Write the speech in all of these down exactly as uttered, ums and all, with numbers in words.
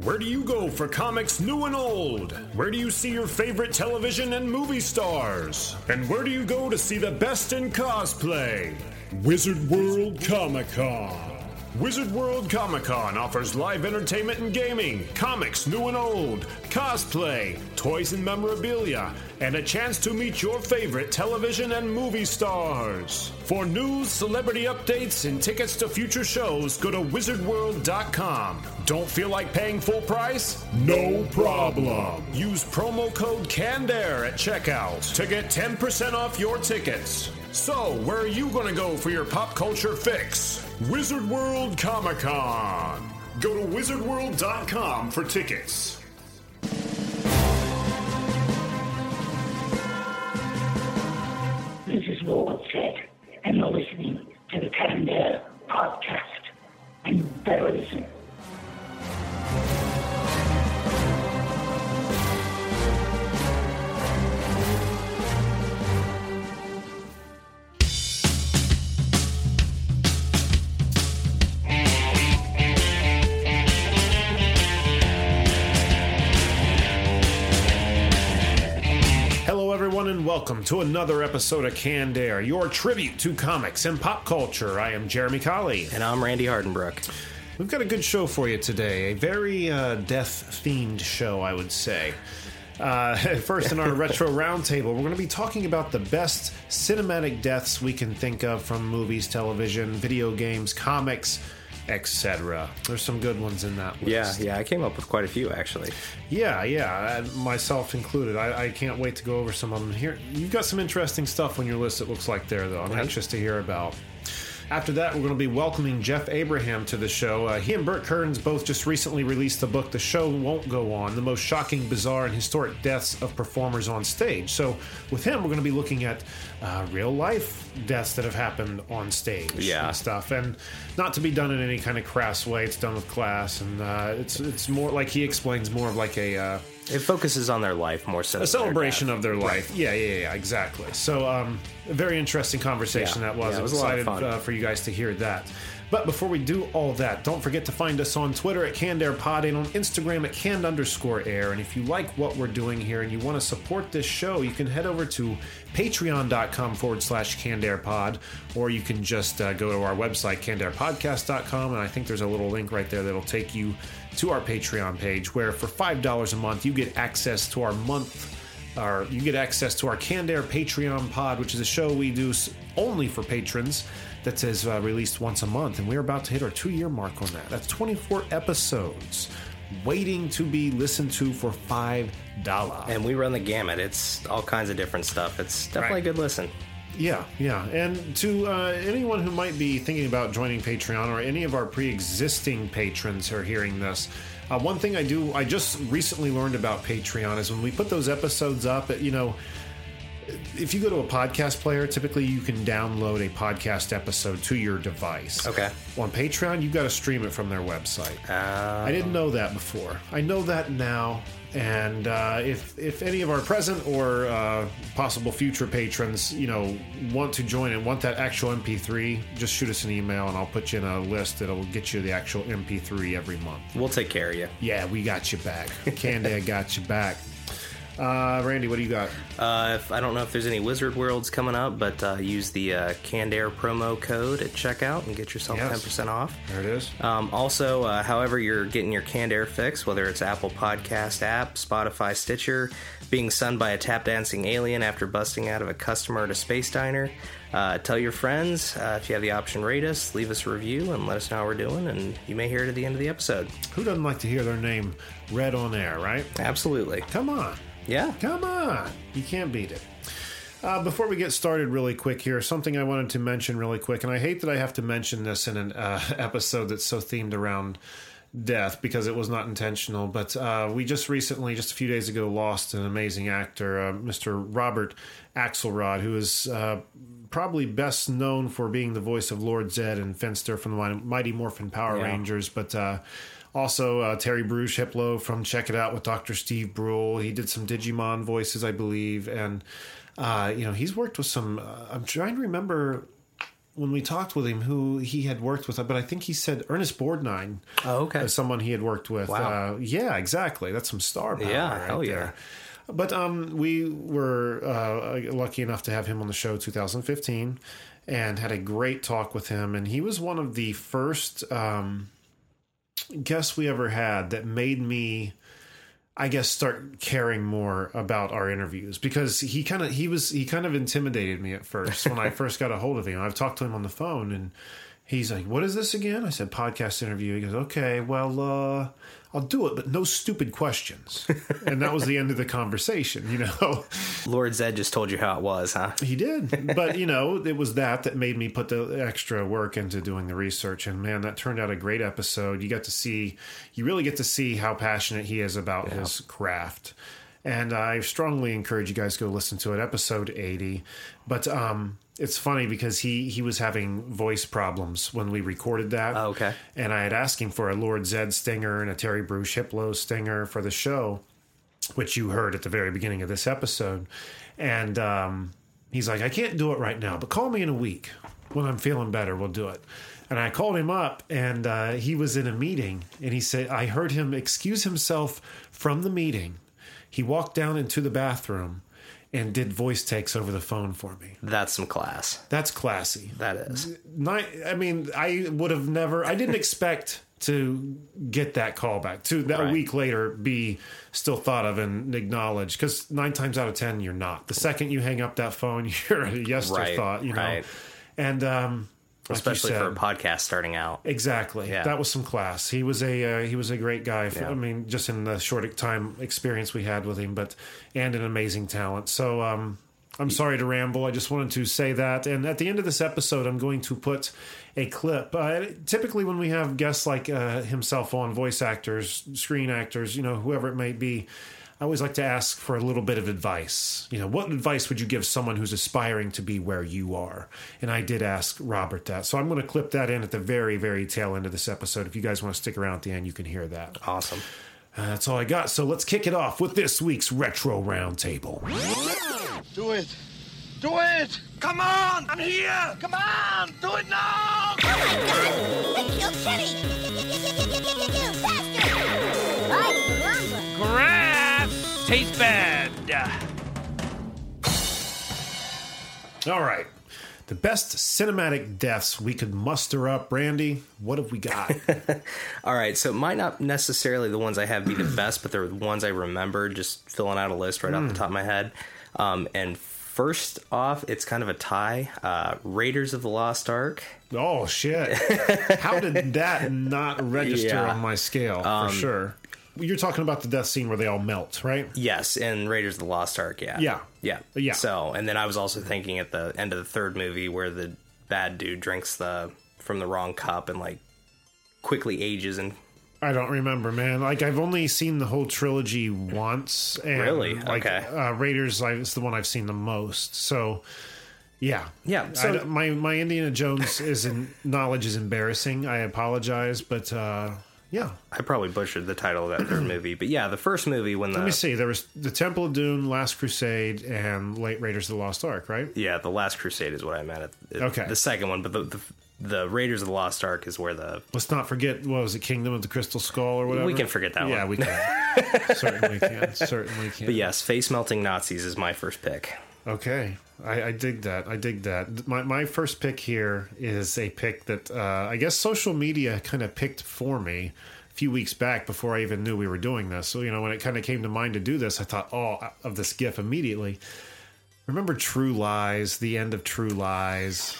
Where do you go for comics new and old? Where do you see your favorite television and movie stars? And where do you go to see the best in cosplay? Wizard World Comic-Con. Wizard World Comic-Con offers live entertainment and gaming, comics new and old, cosplay, toys and memorabilia, and a chance to meet your favorite television and movie stars. For news, celebrity updates, and tickets to future shows, go to wizard world dot com. Don't feel like paying full price? No problem. Use promo code CANNEDAIR at checkout to get ten percent off your tickets. So, where are you going to go for your pop culture fix? Wizard World Comic-Con. Go to wizard world dot com for tickets. This is Lord Zed, and you're listening to the Candair Podcast. And you better listen. And welcome to another episode of Canned Air, your tribute to comics and pop culture. I am Jeremy Colley. And I'm Randy Hardenbrook. We've got a good show for you today. A very uh, death-themed show, I would say. Uh, first, in our Retro Roundtable, we're going to be talking about the best cinematic deaths we can think of from movies, television, video games, comics, et cetera. There's some good ones in that list. Yeah, yeah, I came up with quite a few, actually. Yeah, yeah, myself included. I, I can't wait to go over some of them here. You've got some interesting stuff on your list, it looks like there, though. I'm anxious to hear about. After that, we're going to be welcoming Jeff Abraham to the show. Uh, he and Burt Kearns both just recently released the book, The Show Won't Go On, the most shocking, bizarre, and historic deaths of performers on stage. So with him, we're going to be looking at uh, real-life deaths that have happened on stage yeah. and stuff. And not to be done in any kind of crass way. It's done with class. And uh, it's it's more, like he explains, more of like a... Uh, It focuses on their life more so. A celebration their of their life. Right. Yeah, yeah, yeah, exactly. So, um, a very interesting conversation yeah. that was. Yeah, I was was excited uh, for you guys to hear that. But before we do all that, don't forget to find us on Twitter at CannedAirPod and on Instagram at canned underscore air. And if you like what we're doing here and you want to support this show, you can head over to patreon.com forward slash CannedAirPod, or you can just uh, go to our website, canned air podcast dot com, and I think there's a little link right there that'll take you to our Patreon page, where for five dollars a month, you get access to our month Or you get access to our Canned Air Patreon pod, which is a show we do only for patrons that is uh, released once a month. And we're about to hit our two-year mark on that. That's twenty-four episodes waiting to be listened to for five dollars. And we run the gamut. It's all kinds of different stuff. It's definitely right. a good listen. Yeah, yeah. And to uh, anyone who might be thinking about joining Patreon, or any of our pre-existing patrons who are hearing this, Uh, one thing I do, I just recently learned about Patreon is when we put those episodes up, you know, if you go to a podcast player, typically you can download a podcast episode to your device. Okay. On Patreon, you've got to stream it from their website. Uh, I didn't know that before. I know that now. And uh, if if any of our present or uh, possible future patrons, you know, want to join and want that actual M P three, just shoot us an email and I'll put you in a list that'll get you the actual M P three every month. We'll take care of you. Yeah, we got you back. Candy, I got you back. Uh, Randy, what do you got? Uh, if, I don't know if there's any Wizard Worlds coming up, but uh, use the uh, Canned Air promo code at checkout and get yourself yes. ten percent off. There it is. Um, also, uh, however you're getting your Canned Air fix, whether it's Apple Podcast app, Spotify, Stitcher, being sunned by a tap-dancing alien after busting out of a customer at a space diner, uh, tell your friends. Uh, if you have the option, rate us, leave us a review, and let us know how we're doing, and you may hear it at the end of the episode. Who doesn't like to hear their name read on air, right? Absolutely. Come on. Yeah. Come on. You can't beat it. Uh, before we get started really quick here, something I wanted to mention really quick, and I hate that I have to mention this in an uh, episode that's so themed around death because it was not intentional, but uh, we just recently, just a few days ago, lost an amazing actor, uh, Mister Robert Axelrod, who is uh, probably best known for being the voice of Lord Zed and Finster from the Mighty Morphin Power yeah. Rangers, but... Uh, Also, uh, Terry Bruce Hiplo from Check It Out with Doctor Steve Brule. He did some Digimon voices, I believe. And, uh, you know, he's worked with some... Uh, I'm trying to remember when we talked with him who he had worked with, but I think he said Ernest Borgnine. Oh, okay. As someone he had worked with. Wow. Uh, yeah, exactly. That's some star power. Yeah, right hell yeah. there. But um, we were uh, lucky enough to have him on the show two thousand fifteen and had a great talk with him. And he was one of the first um, guests we ever had that made me, I guess, start caring more about our interviews, because he kind of he was he kind of intimidated me at first when I first got a hold of him. I've talked to him on the phone, and he's like, "What is this again?" I said, "Podcast interview." He goes, "Okay, well, uh, I'll do it, but no stupid questions." And that was the end of the conversation. You know, Lord Zed just told you how it was, huh? he did, but you know, it was that that made me put the extra work into doing the research. And man, that turned out a great episode. You got to see, you really get to see how passionate he is about Yeah. his craft. And I strongly encourage you guys to go listen to it, episode eighty. But um, it's funny because he, he was having voice problems when we recorded that. Oh, okay. And I had asked him for a Lord Zed stinger and a Terry Bruce Hiplo stinger for the show, which you heard at the very beginning of this episode. And um, he's like, "I can't do it right now, but call me in a week. When I'm feeling better, we'll do it." And I called him up, and uh, he was in a meeting, and he said, I heard him excuse himself from the meeting. He walked down into the bathroom and did voice takes over the phone for me. That's some class. That's classy. That is. Not, I mean, I would have never, I didn't expect to get that call back, to that Right. a week later be still thought of and acknowledged, because nine times out of ten, you're not. The second you hang up that phone, you're a yes Right, thought, you know. right. And, um, like you Especially said, for a podcast starting out. exactly. Yeah. That was some class. He was a uh, he was a great guy. For, Yeah. I mean, just in the short time experience we had with him, but and an amazing talent. So um, I'm sorry to ramble. I just wanted to say that. And at the end of this episode, I'm going to put a clip. Uh, typically, when we have guests like uh, himself on, voice actors, screen actors, you know, whoever it may be, I always like to ask for a little bit of advice. You know, what advice would you give someone who's aspiring to be where you are? And I did ask Robert that. So I'm going to clip that in at the very, very tail end of this episode. If you guys want to stick around at the end, you can hear that. Awesome. Uh, that's all I got. So let's kick it off with this week's Retro Roundtable. Do it. Do it! Come on! I'm here! Come on! Do it now! Let's kill Kenny! Faster! Right, Grass tastes bad. All right. The best cinematic deaths we could muster up. Randy, what have we got? All right, so it might not necessarily the ones I have be the best, but they're the ones I remember, just filling out a list right off the top of my head. Um, and first off, it's kind of a tie. Uh, Raiders of the Lost Ark. Oh, shit. How did that not register Yeah. on my scale, for sure? You're talking about the death scene where they all melt, right? Yes, in Raiders of the Lost Ark, yeah. Yeah. Yeah. Yeah. So, and then I was also thinking at the end of the third movie where the bad dude drinks the from the wrong cup and, like, quickly ages and... I don't remember, man. Like, I've only seen the whole trilogy once. And Really? Like, Okay. uh, Raiders like, is the one I've seen the most. So, yeah. Yeah, I so- don't- my, my Indiana Jones is in, knowledge is embarrassing. I apologize, but uh, yeah. I probably butchered the title of that third movie. But yeah, the first movie when the... Let me see. There was the Temple of Doom, Last Crusade, and late Raiders of the Lost Ark, right? Yeah, the Last Crusade is what I meant. At, Okay. The second one, but the, the the Raiders of the Lost Ark is where the... Let's not forget, what was it, Kingdom of the Crystal Skull or whatever? We can forget that Yeah, one. we can. Certainly can. Certainly can. But yes, face-melting Nazis is my first pick. Okay. I, I dig that. I dig that. My my first pick here is a pick that uh, I guess social media kind of picked for me a few weeks back before I even knew we were doing this. So, you know, when it kind of came to mind to do this, I thought, oh, of this GIF immediately. Remember True Lies, the end of True Lies?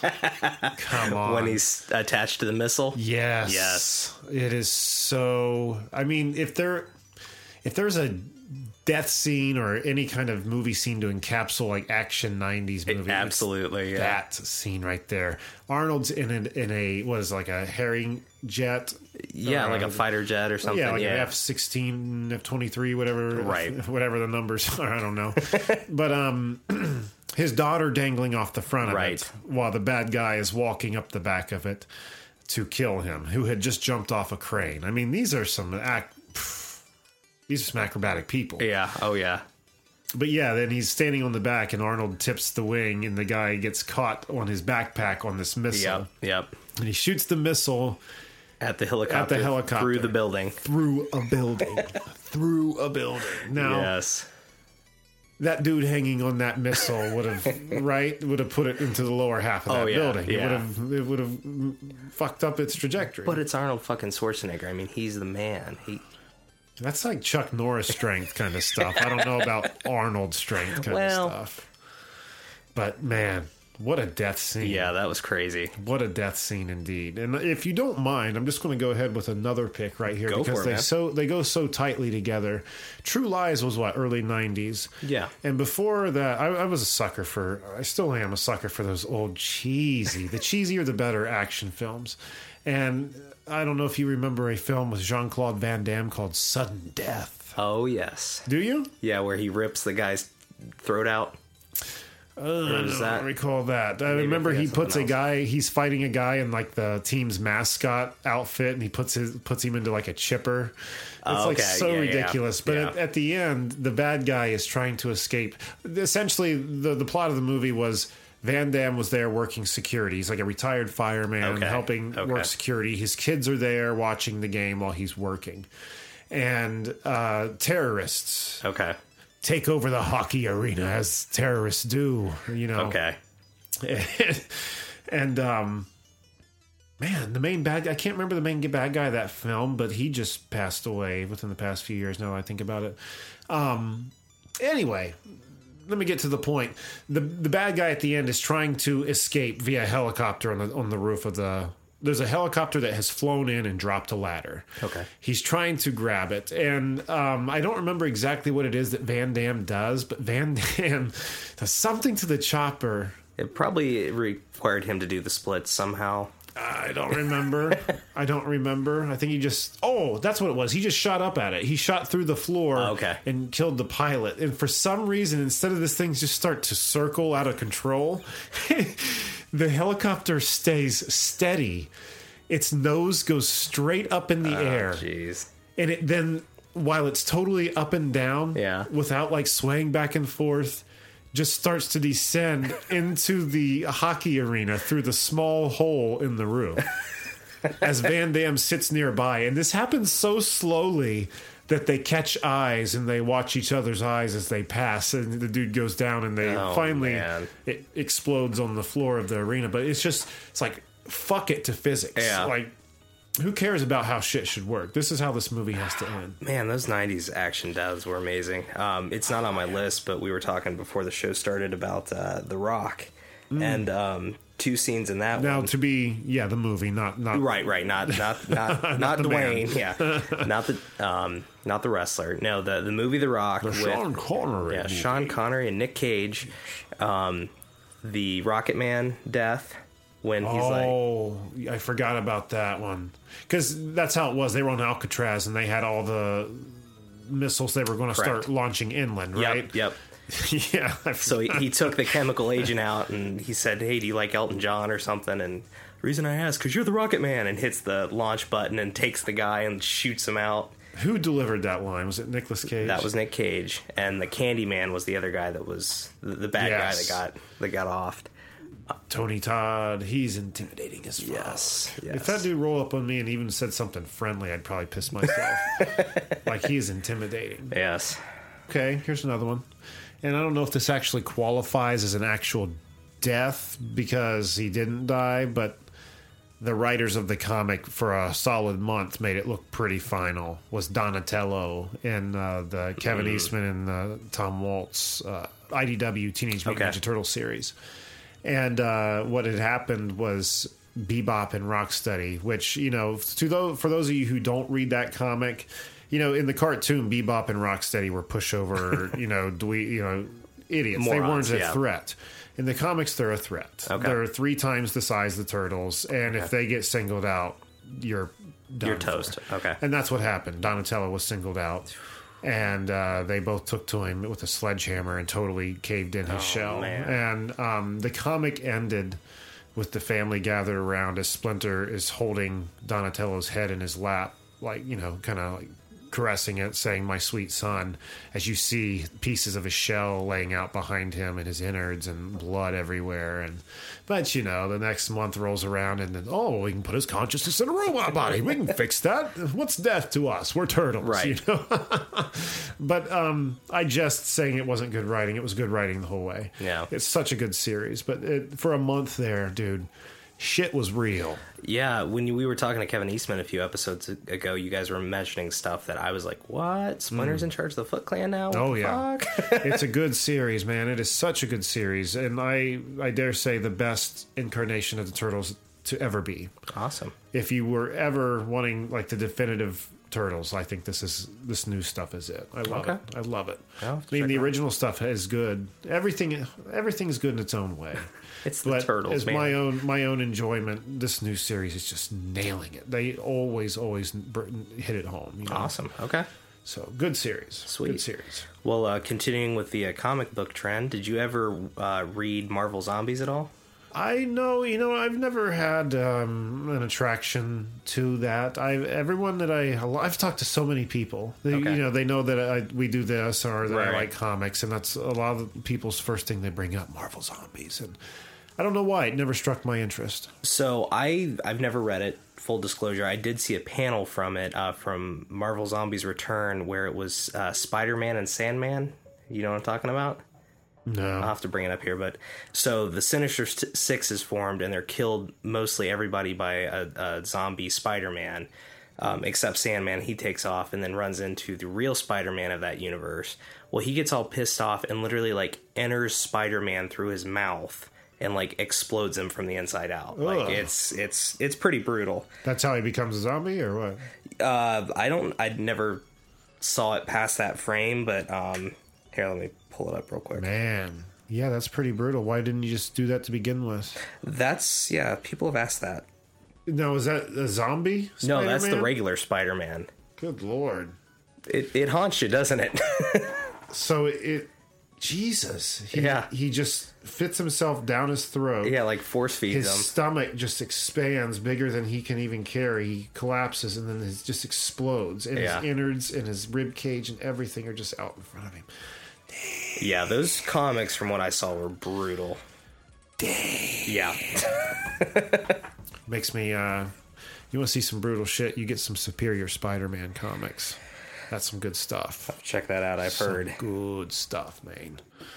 Come on. When he's attached to the missile? Yes. Yes. It is so... I mean, if there, if there's a death scene or any kind of movie scene to encapsulate like action nineties movie, Absolutely, yeah. that scene right there. Arnold's in a, in a what is it, like a herring jet? Yeah, Or, like uh, a fighter jet or something. Yeah, like yeah. an F sixteen, F twenty-three, whatever, Right. whatever the numbers are. I don't know. But um, his daughter dangling off the front of Right. it while the bad guy is walking up the back of it to kill him, who had just jumped off a crane. I mean, these are some act. These are some acrobatic people. Yeah, oh yeah. but yeah, then he's standing on the back, and Arnold tips the wing, and the guy gets caught on his backpack on this missile. Yep, yep. And he shoots the missile At the helicopter. At the helicopter. Through the building. through a building. through a building. Now, Yes. that dude hanging on that missile would have right would have put it into the lower half of that Oh, yeah, building. It yeah. would have it would have fucked up its trajectory. But it's Arnold fucking Schwarzenegger. I mean, he's the man. He. That's like Chuck Norris strength kind of stuff. I don't know about Arnold strength kind Well. of stuff. But man, what a death scene. Yeah, that was crazy. What a death scene indeed. And if you don't mind, I'm just going to go ahead with another pick right here Go because for it, they man. so they go so tightly together. True Lies was what, early nineties. Yeah. And before that, I, I was a sucker for I still am a sucker for those old cheesy, the cheesier the better action films. And I don't know if you remember a film with Jean-Claude Van Damme called Sudden Death. Oh, yes. Do you? Yeah, where he rips the guy's throat out. Uh, Or I is don't that- recall that. I Maybe remember I he forgot puts a something guy. He's fighting a guy in like the team's mascot outfit, and he puts his puts him into like a chipper. It's Oh, like okay. so Yeah, yeah, ridiculous. But yeah. At, at the end, the bad guy is trying to escape. Essentially, the the plot of the movie was Van Damme was there working security. He's like a retired fireman Okay. helping Okay. work security. His kids are there watching the game while he's working, and uh, terrorists Okay. take over the hockey arena as terrorists do. You know. Okay. and um man, the main bad I can't remember the main bad guy of that film, but he just passed away within the past few years now that I think about it. Um anyway, let me get to the point. The the bad guy at the end is trying to escape via helicopter on the on the roof of the there's a helicopter that has flown in and dropped a ladder. Okay. He's trying to grab it. And um, I don't remember exactly what it is that Van Damme does, but Van Damme does something to the chopper. It probably required him to do the splits somehow. I don't remember. I don't remember. I think he just... Oh, that's what it was. He just shot up at it. He shot through the floor Oh, okay. and killed the pilot. And for some reason, instead of this thing just start to circle out of control, the helicopter stays steady. Its nose goes straight up in the air. Jeez. And it then, while it's totally up and down, Yeah. without like swaying back and forth, just starts to descend into the hockey arena through the small hole in the roof as Van Damme sits nearby. And this happens so slowly that they catch eyes and they watch each other's eyes as they pass. And the dude goes down and they Oh, finally, man. it explodes on the floor of the arena. But it's just, it's like, fuck it to physics. Yeah. Like, who cares about how shit should work? This is how this movie has to end. Man, those nineties action deaths were amazing. Um, it's not on my list, but we were talking before the show started about uh, The Rock. And um, two scenes in that Now, one. to be, yeah, the movie, not, not, Right, right. Not not not not, the Dwayne. Yeah. Not the um not the wrestler. No, the the movie The Rock with Sean Connery. yeah, movie. Sean Connery and Nick Cage. Um the Rocket Man death when he's like Oh, I forgot about that one. Because that's how it was. They were on Alcatraz and they had all the missiles they were going to Correct. start launching inland, right? Yep, yep. yeah. I So he, he took the chemical agent out and he said, "Hey, do you like Elton John or something?" And the reason I ask, because you're the Rocket Man, and hits the launch button and takes the guy and shoots him out. Who delivered that line? Was it Nicolas Cage? That was Nick Cage, and the Candy Man was the other guy that was the, the bad Yes. guy that got that got offed. Tony Todd. He's intimidating as fuck. Yes, If yes. that dude rolled up on me and even said something friendly, I'd probably piss myself. Like, he's intimidating. Yes. Okay, here's another one. And I don't know if this actually qualifies as an actual death because he didn't die, but the writers of the comic for a solid month made it look pretty final. Was Donatello in uh, the Kevin Eastman and uh, Tom Waltz uh, I D W Teenage Mutant Okay. Ninja Turtle series. And uh, what had happened was Bebop and Rocksteady, which, you know, to those, for those of you who don't read that comic, you know, in the cartoon, Bebop and Rocksteady were pushover, you know, dwe- you know, idiots. Morons, they weren't a yeah. threat. In the comics, they're a threat. Okay. They're three times the size of the turtles, and if they get singled out, you're done You're toast. for. Okay. And that's what happened. Donatello was singled out, and uh, they both took to him with a sledgehammer and totally caved in his shell. Oh, man. And um, the comic ended with the family gathered around as Splinter is holding Donatello's head in his lap, like, you know, kind of like caressing it, saying, "My sweet son," as you see pieces of his shell laying out behind him and his innards and blood everywhere. And but, you know, the next month rolls around and then, oh, we can put his consciousness in a robot body. We can fix that. What's death to us? We're turtles. Right. You know? But um, I just saying it wasn't good writing. It was good writing the whole way. Yeah. It's such a good series. But it, for a month there, dude, shit was real. Yeah, when you, we were talking to Kevin Eastman a few episodes ago, you guys were mentioning stuff that I was like, what? Splinter's mm. in charge of the Foot Clan now? What oh, the yeah. fuck? It's a good series, man. It is such a good series. And I, I dare say the best incarnation of the Turtles to ever be. Awesome. If you were ever wanting like the definitive Turtles, I think this is this new stuff is it. I love Okay. it. I love it. I'll I have to mean, check the it out. original stuff is good. Everything, everything's good in its own way. It's the But Turtles, as man. my own my own enjoyment, this new series is just nailing it. They always always br- hit it home. You know? Awesome. Okay. So good series. Sweet. Good series. Well, uh, continuing with the uh, comic book trend, did you ever uh, read Marvel Zombies at all? I know, you know, I've never had um, an attraction to that. I everyone that I I've talked to so many people. They, Okay. You know, they know that I, we do this or that Right. I like comics, and that's a lot of people's first thing they bring up: Marvel Zombies, and I don't know why it never struck my interest. So I I've never read it. Full disclosure, I did see a panel from it uh, from Marvel Zombies Return where it was uh, Spider-Man and Sandman. You know what I'm talking about? No, I'll have to bring it up here, but so the Sinister Six is formed, and they're killed mostly everybody by a, a zombie Spider-Man, um, except Sandman. He takes off and then runs into the real Spider-Man of that universe. Well, he gets all pissed off and literally like enters Spider-Man through his mouth and like explodes him from the inside out. Like Ugh. it's it's it's pretty brutal. that's how he becomes a zombie, or what? Uh, I don't. I never saw it past that frame, but um, here, let me pull it up real quick. Man, yeah, that's pretty brutal. Why didn't you just do that to begin with? That's yeah. People have asked that. No, is that a zombie? No, that's the Spider-Man? regular Spider-Man. Good lord. It it haunts you, doesn't it? So it, Jesus, he, Yeah. he just fits himself down his throat. Yeah, like force feeds His them. stomach just expands bigger than he can even carry. He collapses and then it just explodes. And Yeah. his innards and his rib cage and everything are just out in front of him. Yeah, those comics from what I saw were brutal. Dang. Yeah. Makes me, uh, you want to see some brutal shit, you get some Superior Spider-Man comics. That's some good stuff. Check that out, I've Some heard. good stuff, man.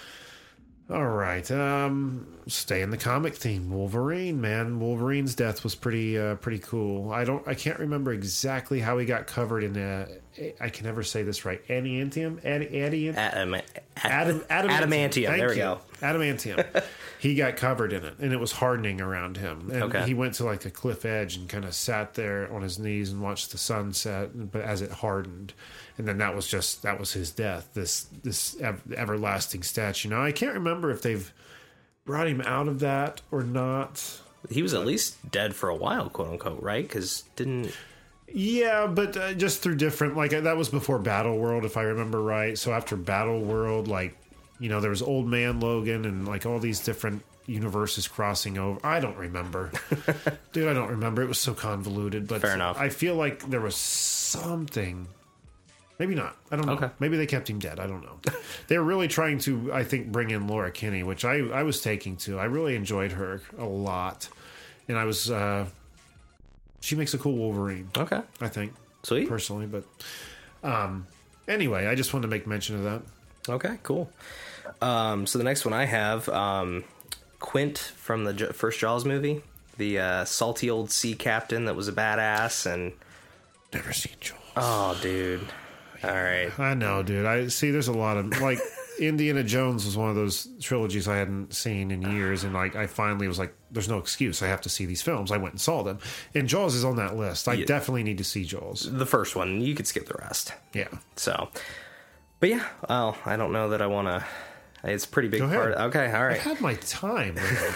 All right, um, stay in the comic theme. Wolverine, man. Wolverine's death was pretty, uh, pretty cool. I don't, I can't remember exactly how he got covered in. Uh, I can never say this right. Adamantium, Ad, Adiant, Adam, Adam, adamantium. Adamantium, Thank there we you. go. Adamantium. He got covered in it, and it was hardening around him. And Okay. he went to like a cliff edge and kind of sat there on his knees and watched the sun set. But as it hardened, and then that was just that was his death. This this ev- everlasting statue. Now I can't remember if they've brought him out of that or not. He was at least dead for a while, quote unquote, right? Because didn't. Yeah, but uh, just through different, like, uh, that was before Battle World, if I remember right. So after Battle World, like, you know, there was Old Man Logan and, like, all these different universes crossing over. I don't remember. Dude, I don't remember. It was so convoluted. But Fair enough. I feel like there was something. Maybe not. I don't know. Okay. Maybe they kept him dead. I don't know. They were really trying to, I think, bring in Laura Kinney, which I, I was taking to. I really enjoyed her a lot. And I was... Uh, she makes a cool Wolverine. Okay. I think. Sweet. Personally, but um, anyway, I just wanted to make mention of that. Okay, cool. Um, so the next one I have, um, Quint from the J- first Jaws movie, the uh, salty old sea captain that was a badass, and Never seen Jaws. oh, dude, all right, I know, dude. I see. There's a lot of like Indiana Jones was one of those trilogies I hadn't seen in years, and like I finally was like, "There's no excuse. I have to see these films." I went and saw them, and Jaws is on that list. I Yeah. definitely need to see Jaws. the first one. You could skip the rest. Yeah. So, but yeah, well, I don't know that I want to. It's a pretty big Go ahead. part. Okay, all I right. had my time.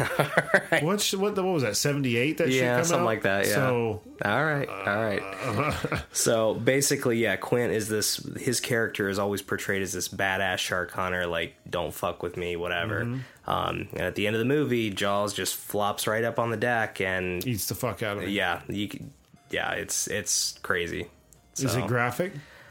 What, sh- what, what was that? seventy-eight? That shit Yeah, come something out? like that. Yeah. So all right, all right. So basically, yeah, Quint is this. His character is always portrayed as this badass shark hunter, like don't fuck with me, whatever. Mm-hmm. Um, and at the end of the movie, Jaws just flops right up on the deck, and eats the fuck out of it. yeah, you, c- yeah, it's it's crazy. Is So, it graphic?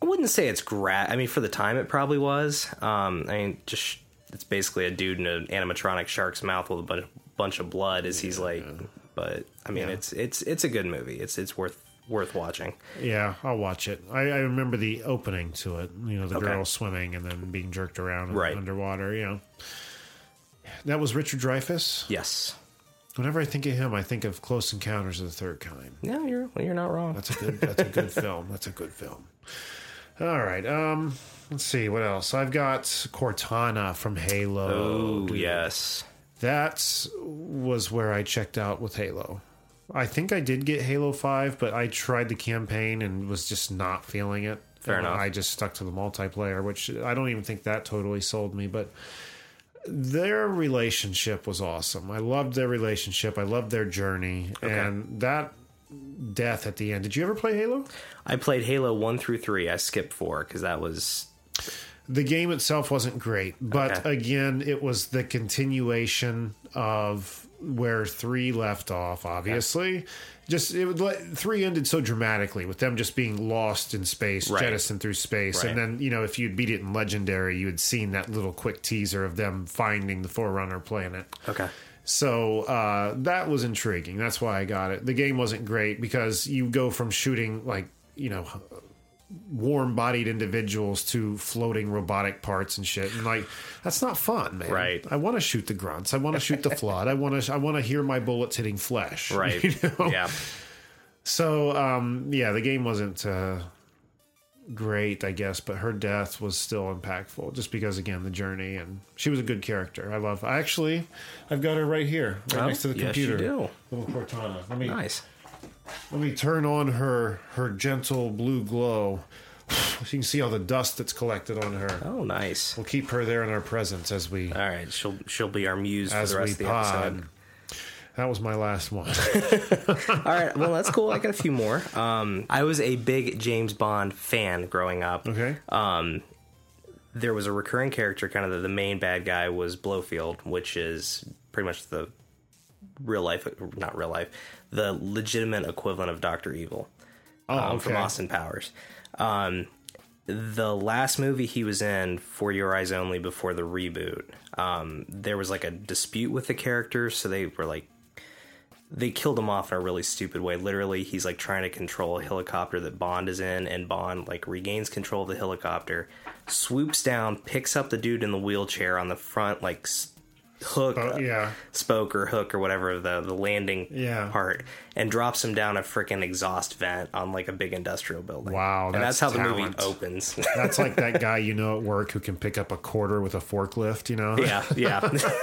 I wouldn't say it's gra. I mean, for the time, it probably was. Um, I mean, just it's basically a dude in an animatronic shark's mouth with a bunch, bunch of blood as he's like. But I mean, yeah. it's it's it's a good movie. It's it's worth worth watching. Yeah, I'll watch it. I, I remember the opening to it. You know, the Okay. girl swimming and then being jerked around Right. underwater. You know, that was Richard Dreyfuss. Yes. Whenever I think of him, I think of Close Encounters of the Third Kind. No, you're well, you're not wrong. That's a good. That's a good film. That's a good film. All right. Um. Let's see what else. I've got Cortana from Halo. Oh dude. yes. That was where I checked out with Halo. I think I did get Halo five, but I tried the campaign and was just not feeling it. Fair Uh, enough. I just stuck to the multiplayer, which I don't even think that totally sold me. But their relationship was awesome. I loved their relationship. I loved their journey. And that death at the end. Did you ever play Halo? I played Halo one through three. I skipped four because that was The game itself wasn't great, but Okay. again, it was the continuation of where three left off. Obviously, just it would let, three ended so dramatically with them just being lost in space, Right. jettisoned through space, Right. and then you know if you'd beat it in Legendary, you had seen that little quick teaser of them finding the Forerunner planet. okay. So uh, that was intriguing. That's why I got it. The game wasn't great because you go from shooting like you know warm-bodied individuals to floating robotic parts and shit, and like that's not fun, man. Right. I want to shoot the grunts. I want to shoot the flood. I want to. I want to hear my bullets hitting flesh. Right. You know? Yeah. So um, yeah, the game wasn't uh, great, I guess, but her death was still impactful, just because again the journey, and she was a good character. I love. I actually, I've got her right here, right Oh, next to the yes, you computer. do. Little Cortana. Let me Nice. let me turn on her her gentle blue glow. So you can see all the dust that's collected on her. Oh, nice. We'll keep her there in our presence as we All right, she'll she'll be our muse for as the we rest of the pod. episode. That was my last one. All right, well that's cool. I got a few more. Um, I was a big James Bond fan growing up. Okay. Um, there was a recurring character, kind of the, the main bad guy was Blofeld, which is pretty much the real life, not real life, the legitimate equivalent of Doctor Evil. Oh, um, from okay. Austin Powers. Um, the last movie he was in, For Your Eyes Only, before the reboot, um, there was like a dispute with the character, so they were like, they killed him off in a really stupid way. Literally, he's like trying to control a helicopter that Bond is in, and Bond like regains control of the helicopter, swoops down, picks up the dude in the wheelchair on the front, like s- hook, Oh, yeah. spoke or hook or whatever the the landing Yeah. part, and drops him down a freaking exhaust vent on like a big industrial building. Wow, and that's that's how the movie talent. opens. That's like that guy you know at work who can pick up a quarter with a forklift, you know? yeah, yeah.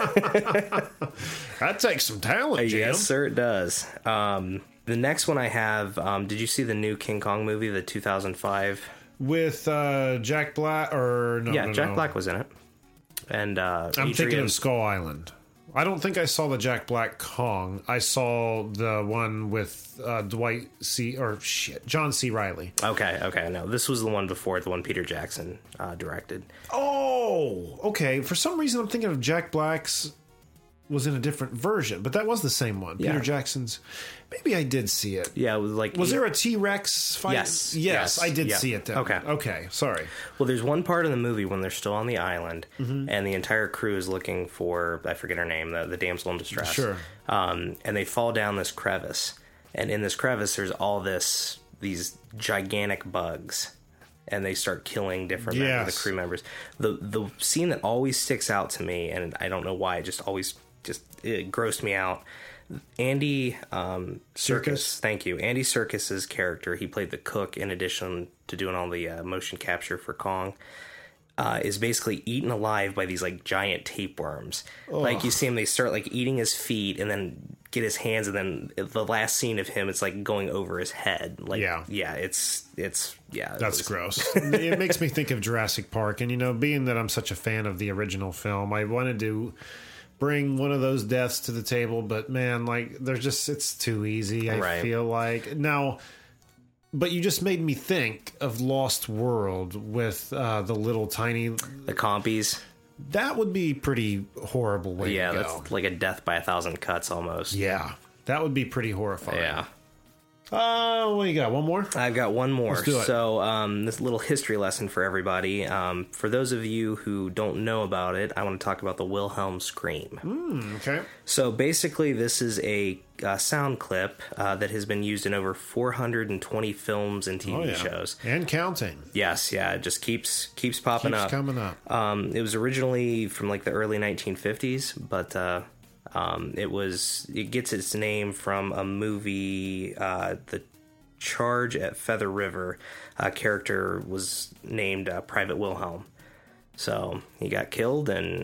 That takes some talent, Jim. Yes, sir, it does. Um, the next one I have, um, did you see the new King Kong movie, the two thousand five? With uh, Jack Black, or no, yeah, no, Jack no. Black was in it. And uh, I'm thinking Adrian- of Skull Island. I don't think I saw the Jack Black Kong. I saw the one with uh, Dwight C. or shit, John C. Reilly. Okay, okay, no, this was the one before, the one Peter Jackson uh, directed. Oh, okay. For some reason, I'm thinking of Jack Black's was in a different version, but that was the same one. Yeah. Peter Jackson's. Maybe I did see it. Yeah, it was like Was there a T Rex fight? Yes, yes, yes, I did yeah. see it then. Okay. okay. Sorry. Well, there's one part in the movie when they're still on the island, Mm-hmm. and the entire crew is looking for, I forget her name, the, the damsel in distress. Sure. Um, and they fall down this crevice, and in this crevice, there's all this these gigantic bugs, and they start killing different members of Yes. the crew members. The the scene that always sticks out to me, and I don't know why, it just always just it grossed me out. Andy um, Serkis, thank you. Andy Serkis's character, he played the cook in addition to doing all the uh, motion capture for Kong, uh, is basically eaten alive by these like giant tapeworms. Like you see him, they start like eating his feet and then get his hands, and then the last scene of him, it's like going over his head. Like Yeah. yeah, it's it's yeah, it That's was- gross. It makes me think of Jurassic Park. And, you know, being that I'm such a fan of the original film, I wanted to bring one of those deaths to the table. But, man, like, there's just, it's too easy, I Right. feel like. Now, but you just made me think of Lost World with uh, the little tiny. the compies. That would be pretty horrible way Yeah, to go. that's like a death by a thousand cuts almost. Yeah, that would be pretty horrifying. Yeah. Uh, what you got? One more? I've got one more. Let's do it. So, um, this little history lesson for everybody. Um, for those of you who don't know about it, I want to talk about the Wilhelm scream. Mm, okay. So, basically, this is a uh, sound clip uh, that has been used in over four hundred twenty films and T V Oh, yeah. shows. And counting. Yes, yeah, it just keeps keeps popping Keeps up. coming up. Um, it was originally from like the early nineteen fifties, but uh, um, it was it gets its name from a movie, uh, The Charge at Feather River. A character was named uh, Private Wilhelm. So he got killed, and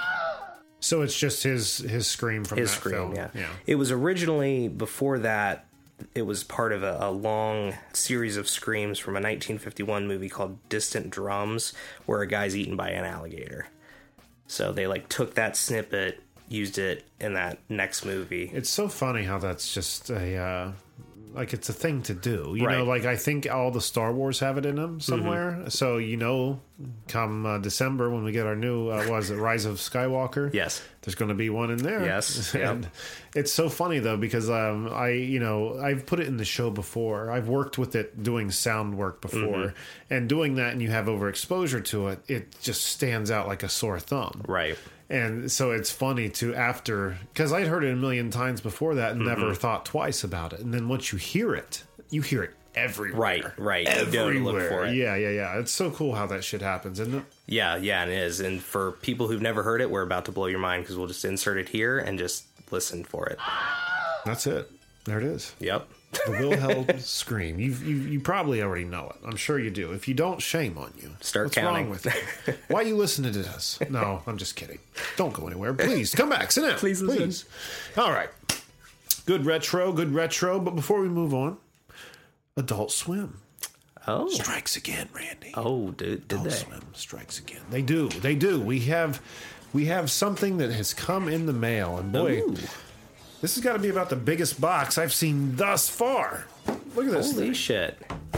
So it's just his his scream from his that scream. film. Yeah. yeah. It was originally before that. It was part of a, a long series of screams from a nineteen fifty-one movie called Distant Drums, where a guy's eaten by an alligator. So they like took that snippet, used it in that next movie. It's so funny how that's just a uh, like it's a thing to do. You Right. know, like I think all the Star Wars have it in them somewhere. Mm-hmm. So you know, come uh, December when we get our new uh, what is it, Rise of Skywalker? Yes. There's going to be one in there. Yes, and yep. it's so funny though because um, I, you know, I've put it in the show before. I've worked with it doing sound work before, Mm-hmm. and doing that, and you have overexposure to it. It just stands out like a sore thumb. Right. And so it's funny to after, because I'd heard it a million times before that and Mm-hmm. never thought twice about it. And then once you hear it, you hear it everywhere. Right, right. You know to Everywhere. look for it. Yeah, yeah, yeah. It's so cool how that shit happens, isn't it? Yeah, yeah, it is. And for people who've never heard it, we're about to blow your mind because we'll just insert it here and just listen for it. That's it. There it is. Yep. The Wilhelm scream. You, you you probably already know it. I'm sure you do. If you don't, shame on you. Start What's counting. wrong with you? Why you listening to this? No, I'm just kidding. Don't go anywhere. Please come back. Sit down. Please listen. Please. All right. Good retro. Good retro. But before we move on, Adult Swim Oh. strikes again, Randy. Oh, did, did Adult they? Swim strikes again. They do. They do. We have we have something that has come in the mail, and boy. Ooh. This has got to be about the biggest box I've seen thus far. Look at this Holy thing, shit.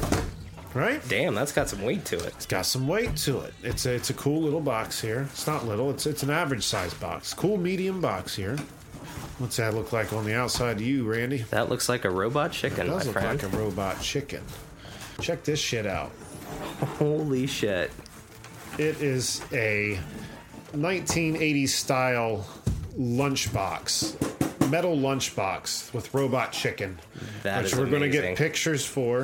right? Damn, that's got some weight to it. It's got some weight to it. It's a, it's a cool little box here. It's not little. It's it's an average size box. Cool medium box here. What's that look like on the outside to you, Randy? It That looks like a robot chicken, my does look friend. like a robot chicken. Check this shit out. Holy shit. It is a nineteen eighties style lunchbox, metal lunchbox with robot chicken, That which is we're going to amazing. get pictures for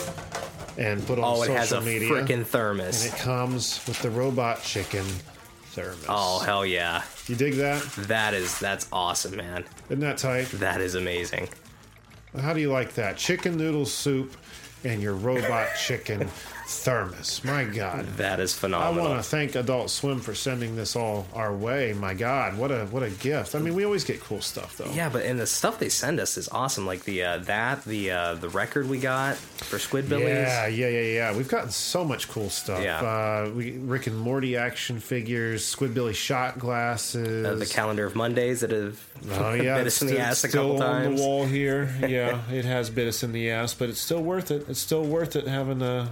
and put on Oh, it social has a media. freaking thermos. And it comes with the robot chicken thermos. Oh, hell yeah. You dig that? That is, that's awesome, man. Isn't that tight? That is amazing. How do you like that? Chicken noodle soup and your robot chicken thermos. My God. That is I phenomenal. want to thank Adult Swim for sending this all our way. My God, what a what a gift! I mean, we always get cool stuff though. Yeah, but and the stuff they send us is awesome. Like the uh, that the uh, the record we got for Squidbillies. Yeah, yeah, yeah, yeah. We've gotten so much cool stuff. Yeah. Uh, we Rick and Morty action figures, Squidbilly shot glasses. Uh, the calendar of Mondays that have Oh yeah, bit it's us in the still- ass a still couple on times. the wall here. Yeah, it has bit us in the ass, but it's still worth it. It's still worth it having a.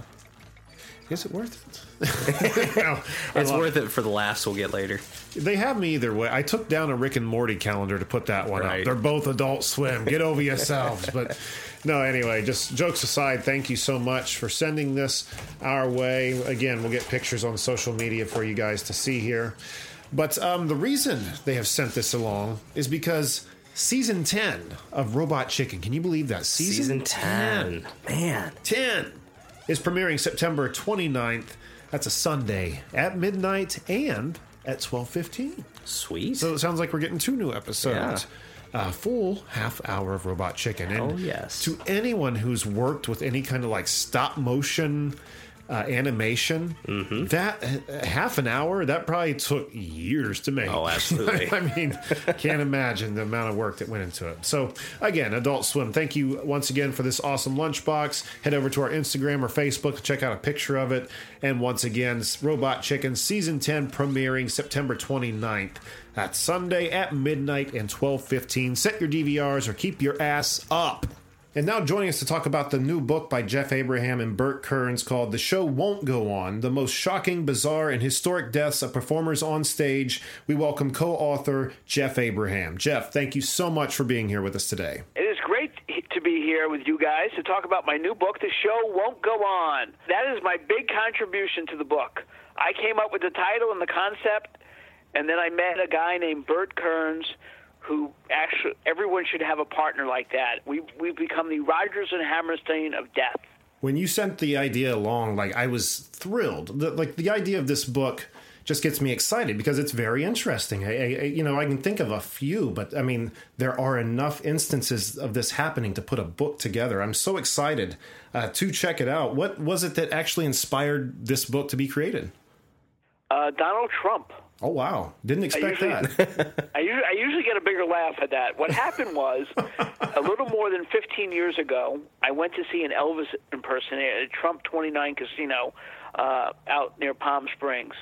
Is it worth it? No, I It's love worth it for the laughs we'll get later. They have me either way. I took down a Rick and Morty calendar to put that one Right. up. They're both Adult Swim. Get over yourselves. But no, anyway, just jokes aside, thank you so much for sending this our way. Again, we'll get pictures on social media for you guys to see here. But um, the reason they have sent this along is because season ten of Robot Chicken, can you believe that? Season ten. Man. ten is premiering September twenty-ninth. That's a Sunday at midnight and at twelve fifteen. Sweet. So it sounds like we're getting two new episodes. A full half hour of Robot Chicken. And Oh, yes. to anyone who's worked with any kind of like stop motion uh, animation, Mm-hmm. that uh, half an hour, that probably took years to make. Oh, absolutely. I mean, can't imagine the amount of work that went into it. So again, Adult Swim, thank you once again for this awesome lunchbox. Head over to our Instagram or Facebook to check out a picture of it. And once again, Robot Chicken Season ten premiering September twenty-ninth. That's Sunday at midnight and twelve fifteen. Set your D V Rs or keep your ass up. And now joining us to talk about the new book by Jeff Abraham and Burt Kearns called The Show Won't Go On, The Most Shocking, Bizarre, and Historic Deaths of Performers on Stage, we welcome co-author Jeff Abraham. Jeff, thank you so much for being here with us today. It is great to be here. here with you guys to talk about my new book, The Show Won't Go On. That is my big contribution to the book. I came up with the title and the concept, and then I met a guy named Bert Kearns, who actually, everyone should have a partner like that. We, we've become the Rodgers and Hammerstein of death. When you sent the idea along, like, I was thrilled. The, like, the idea of this book just gets me excited because it's very interesting. I, I, you know, I can think of a few, but I mean, there are enough instances of this happening to put a book together. I'm so excited uh, to check it out. What was it that actually inspired this book to be created? Uh, Donald Trump. Oh, wow. Didn't expect I usually, that. I, usually, I usually get a bigger laugh at that. What happened was, a little more than fifteen years ago, I went to see an Elvis impersonator at Trump twenty-nine Casino uh, out near Palm Springs.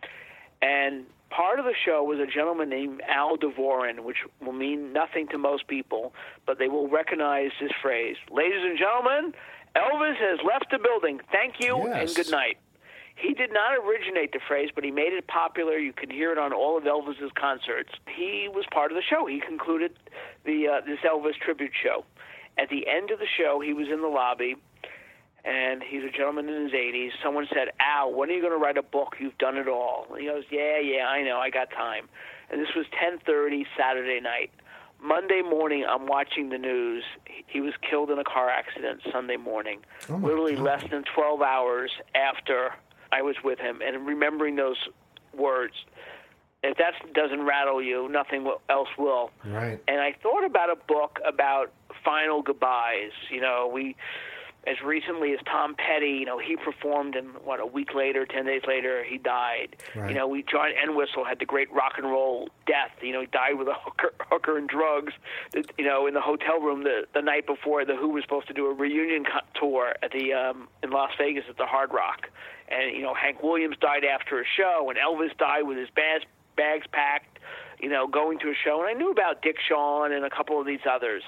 And part of the show was a gentleman named Al Dvorin, which will mean nothing to most people, but they will recognize this phrase. Ladies and gentlemen, Elvis has left the building. Thank you Yes. and good night. He did not originate the phrase, but he made it popular. You can hear it on all of Elvis's concerts. He was part of the show. He concluded the uh, this Elvis tribute show. At the end of the show, he was in the lobby, and he's a gentleman in his eighties. Someone said, Al, when are you going to write a book? You've done it all. And he goes, yeah, yeah, I know. I got time. And this was ten thirty Saturday night. Monday morning, I'm watching the news. He was killed in a car accident Sunday morning, Oh my literally God. less than twelve hours after I was with him. And remembering those words, if that doesn't rattle you, nothing else will. Right. And I thought about a book about final goodbyes. You know, we, as recently as Tom Petty, you know, he performed, and what, a week later, ten days later, he died. Right. You know, we John Entwistle had the great rock and roll death. You know, he died with a hooker, hooker and drugs. That, you know, in the hotel room the the night before the Who was supposed to do a reunion co- tour at the um, in Las Vegas at the Hard Rock, and you know, Hank Williams died after a show, and Elvis died with his bags bags packed. You know, going to a show, and I knew about Dick Shawn and a couple of these others,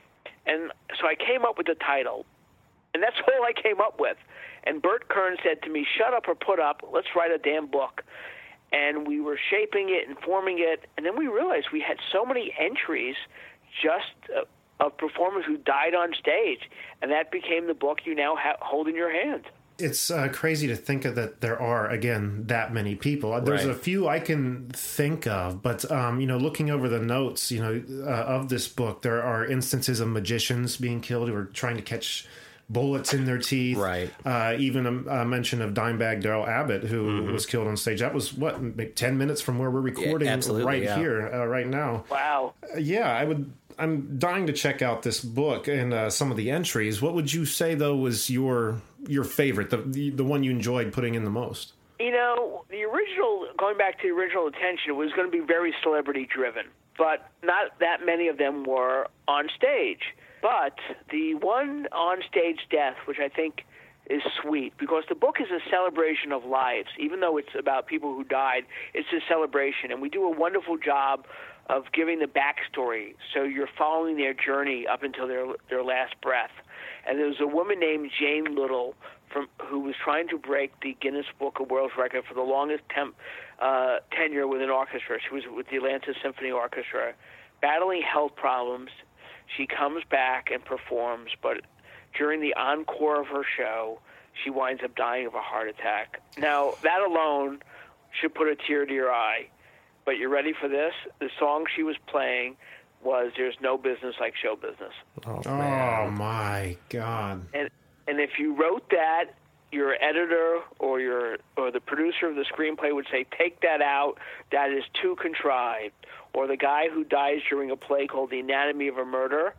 and so I came up with the title. And that's all I came up with. And Bert Kearns said to me, shut up or put up, let's write a damn book. And we were shaping it and forming it, and then we realized we had so many entries just uh, of performers who died on stage, and that became the book you now ha- hold in your hand. It's uh, crazy to think of that there are, again, that many people. There's Right. a few I can think of, but, um, you know, looking over the notes, you know, uh, of this book, there are instances of magicians being killed who are trying to catch bullets in their teeth. Right. Uh, even a, a mention of Dimebag Darrell Abbott, who Mm-hmm. was killed on stage. That was, what, maybe ten minutes from where we're recording absolutely, right yeah. here, uh, right now. Wow. Uh, yeah, I would... I'm dying to check out this book and uh, some of the entries. What would you say, though, was your your favorite, the, the the one you enjoyed putting in the most? You know, the original, going back to the original attention, it was going to be very celebrity-driven, but not that many of them were on stage. But the one on-stage death, which I think is sweet, because the book is a celebration of lives. Even though it's about people who died, it's a celebration, and we do a wonderful job of giving the backstory, so you're following their journey up until their their last breath. And there was a woman named Jane Little from who was trying to break the Guinness Book of World Record for the longest temp, uh, tenure with an orchestra. She was with the Atlanta Symphony Orchestra, battling health problems. She comes back and performs, but during the encore of her show, she winds up dying of a heart attack. Now, that alone should put a tear to your eye. But you ready for this? The song she was playing was "There's No Business Like Show Business." Oh, Oh, man. my God. And and if you wrote that, your editor or your or the producer of the screenplay would say, "Take that out. That is too contrived." Or the guy who dies during a play called "The Anatomy of a Murder,"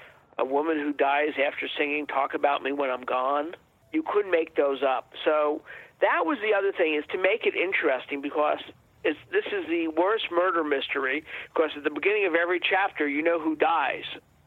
a woman who dies after singing "Talk About Me When I'm Gone." You couldn't make those up. So that was the other thing, is to make it interesting, because It's, this is the worst murder mystery, because at the beginning of every chapter, you know who dies.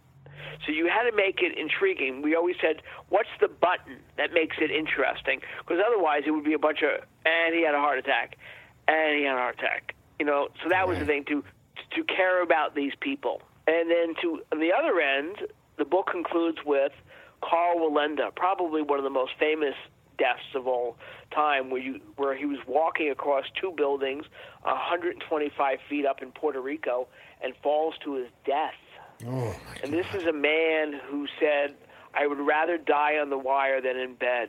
So you had to make it intriguing. We always said, what's the button that makes it interesting? Because otherwise it would be a bunch of, and he had a heart attack, and he had a heart attack. You know, so that was the thing, to to care about these people. And then to on the other end, the book concludes with Carl Wallenda, probably one of the most famous deaths of all time, where you where he was walking across two buildings, one hundred twenty-five feet up in Puerto Rico, and falls to his death. Oh, And this is a man who said, I would rather die on the wire than in bed.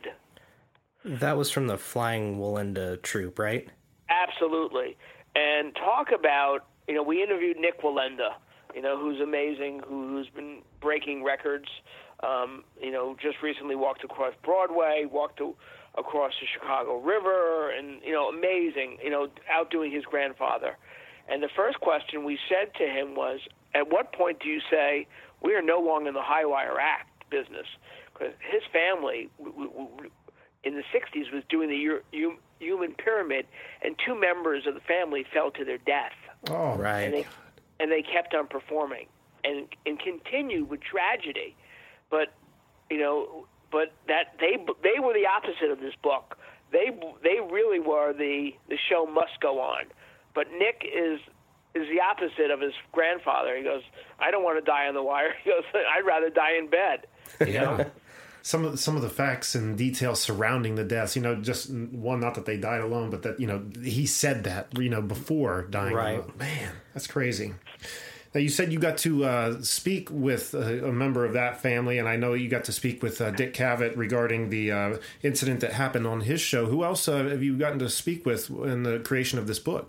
That was from the Flying Wallenda troupe, right? Absolutely. And talk about, you know, we interviewed Nick Wallenda, you know, who's amazing, who, who's been breaking records, um, you know, just recently walked across Broadway, walked to, across the Chicago River, and, you know, amazing, you know, outdoing his grandfather. And the first question we said to him was, at what point do you say, we are no longer in the high wire act business? Because his family w- w- w- in the sixties was doing the U- human pyramid, and two members of the family fell to their death. Oh, right. And they, and they kept on performing and and continued with tragedy. But, you know, but that they they were the opposite of this book. They they really were the the show must go on. But Nick is is the opposite of his grandfather. He goes, I don't want to die on the wire. He goes, I'd rather die in bed. You yeah. know? Some of some of the facts and details surrounding the deaths, you know, just one, not that they died alone, but that, you know, he said that, you know, before dying. Right. Alone. Man, that's crazy. Now, you said you got to uh, speak with a, a member of that family, and I know you got to speak with uh, Dick Cavett regarding the uh, incident that happened on his show. Who else uh, have you gotten to speak with in the creation of this book?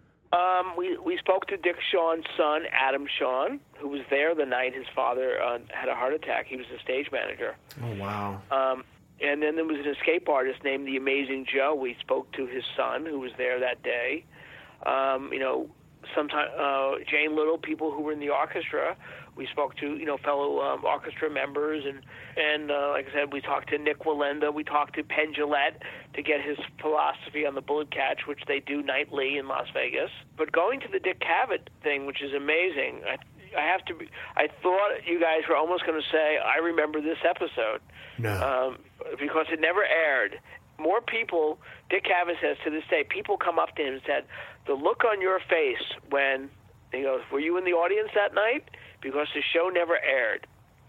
Um, we we spoke to Dick Shawn's son, Adam Shawn, who was there the night his father uh, had a heart attack. He was the stage manager. Oh, wow. Um, and then there was an escape artist named the Amazing Joe. We spoke to his son, who was there that day. Um, you know, sometime uh, Jane Little, people who were in the orchestra. We spoke to, you know, fellow um, orchestra members, and and uh, like I said, we talked to Nick Wallenda. We talked to Penn Jillette to get his philosophy on the bullet catch, which they do nightly in Las Vegas. But going to the Dick Cavett thing, which is amazing, I, I have to. Be, I thought you guys were almost going to say, "I remember this episode," No. um, because it never aired. More people, Dick Cavett says to this day, people come up to him and said, "The look on your face when," he goes, "Were you in the audience that night?" Because the show never aired.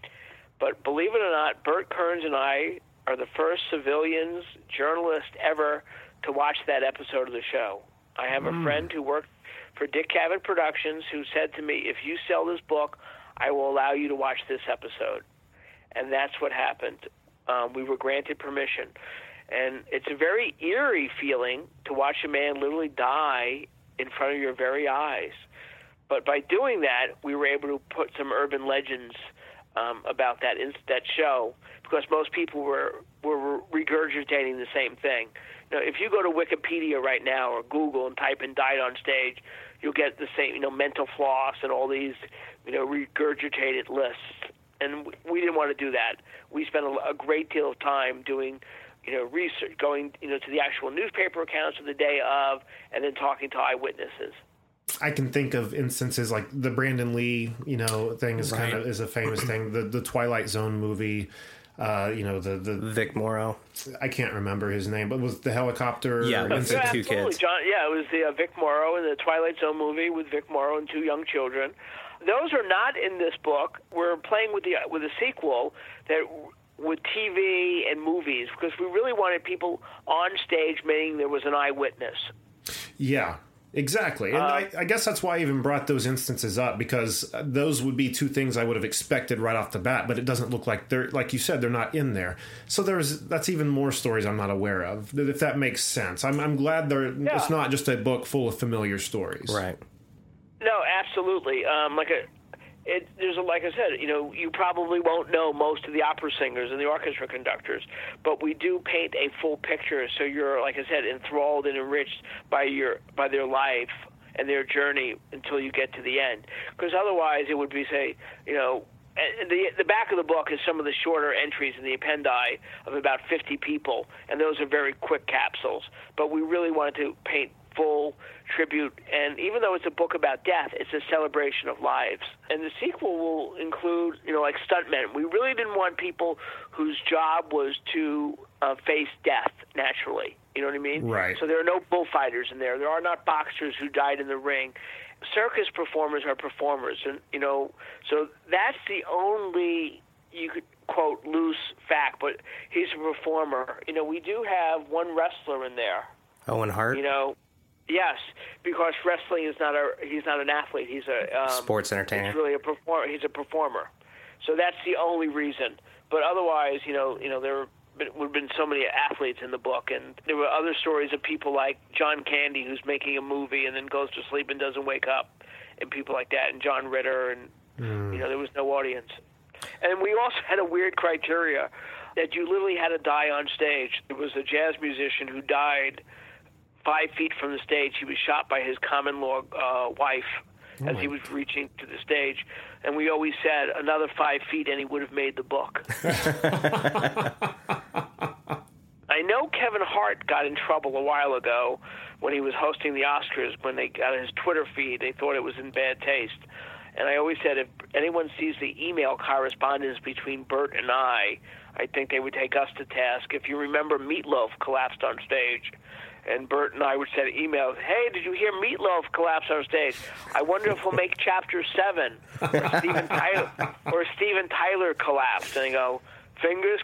But believe it or not, Bert Kearns and I are the first civilians, journalists ever to watch that episode of the show. I have mm. a friend who worked for Dick Cavett Productions who said to me, if you sell this book, I will allow you to watch this episode. And that's what happened. Um, we were granted permission. And it's a very eerie feeling to watch a man literally die in front of your very eyes. But by doing that, we were able to put some urban legends um, about that in, that show, because most people were were regurgitating the same thing. You know, if you go to Wikipedia right now or Google and type in "died on stage," you'll get the same, you know, mental floss and all these, you know, regurgitated lists. And we didn't want to do that. We spent a, a great deal of time doing, you know, research, going, you know, to the actual newspaper accounts of the day of, and then talking to eyewitnesses. I can think of instances like the Brandon Lee, you know, thing is right. kind of is a famous thing. The the Twilight Zone movie, uh, you know, the the Vic Morrow. I can't remember his name, but was the helicopter? Yeah, that's yeah, the two absolutely. kids. John, yeah, it was the uh, Vic Morrow in the Twilight Zone movie with Vic Morrow and two young children. Those are not in this book. We're playing with the with a sequel that with T V and movies, because we really wanted people on stage, meaning there was an eyewitness. Yeah. Exactly. And uh, I, I guess that's why I even brought those instances up, because those would be two things I would have expected right off the bat, but it doesn't look like they're, like you said, they're not in there. So there's, that's even more stories I'm not aware of, if that makes sense. I'm, I'm glad they're, yeah. It's not just a book full of familiar stories. Right. No, absolutely. Um, like a, it, there's a, like I said, you know, you probably won't know most of the opera singers and the orchestra conductors, but we do paint a full picture. So you're, like I said, enthralled and enriched by your by their life and their journey until you get to the end. Because otherwise, it would be, say, you know, and the the back of the book is some of the shorter entries in the appendi of about fifty people, and those are very quick capsules. But we really wanted to paint full tribute, and even though it's a book about death, it's a celebration of lives. And the sequel will include, you know, like stuntmen. We really didn't want people whose job was to uh, face death naturally. You know what I mean? Right. So there are no bullfighters in there. There are not boxers who died in the ring. Circus performers are performers, and you know, so that's the only, you could quote, loose fact, but he's a performer. You know, we do have one wrestler in there. Owen Hart? You know, yes, because wrestling is not a, he's not an athlete. He's a um, sports entertainer. He's really a performer. He's a performer. So that's the only reason. But but otherwise, you know, you know, there were, would have been so many athletes in the book, and there were other stories of people like John Candy, who's making a movie and then goes to sleep and doesn't wake up, and people like that, and John Ritter, and mm. you know, there was no audience. And we also had a weird criteria that you literally had to die on stage. There was a jazz musician who died five feet from the stage. He was shot by his common-law uh, wife oh as he was reaching to the stage. And we always said, another five feet and he would have made the book. I know Kevin Hart got in trouble a while ago when he was hosting the Oscars. When they got his Twitter feed, they thought it was in bad taste. And I always said, if anyone sees the email correspondence between Bert and I, I think they would take us to task. If you remember, Meatloaf collapsed on stage, and Bert and I would send emails, hey, did you hear Meatloaf collapse on stage? I wonder if we'll make Chapter seven, or Steven Tyler, or Steven Tyler collapsed. And they go, fingers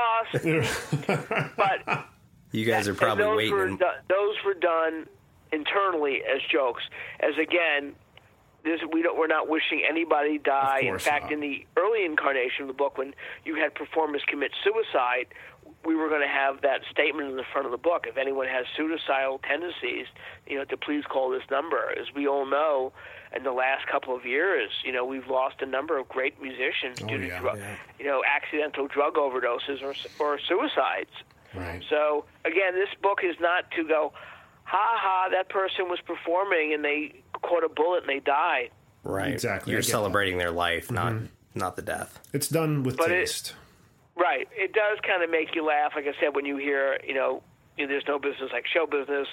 crossed. But you guys that, are probably those waiting. Were do, those were done internally as jokes. As, again, This, we don't, we're not wishing anybody die. In fact, not. in the early incarnation of the book, when you had performers commit suicide, we were going to have that statement in the front of the book. If anyone has suicidal tendencies, you know, to please call this number. As we all know, in the last couple of years, you know, we've lost a number of great musicians oh, due to, yeah, drug, yeah. you know, accidental drug overdoses or, or suicides. Right. So, again, this book is not to go, ha ha, that person was performing and they caught a bullet and they died. Right. Exactly. You're I get celebrating their life, not Mhm. not the death. It's done with But it- taste. Right. It does kind of make you laugh, like I said, when you hear, you know, you know, there's no business like show business,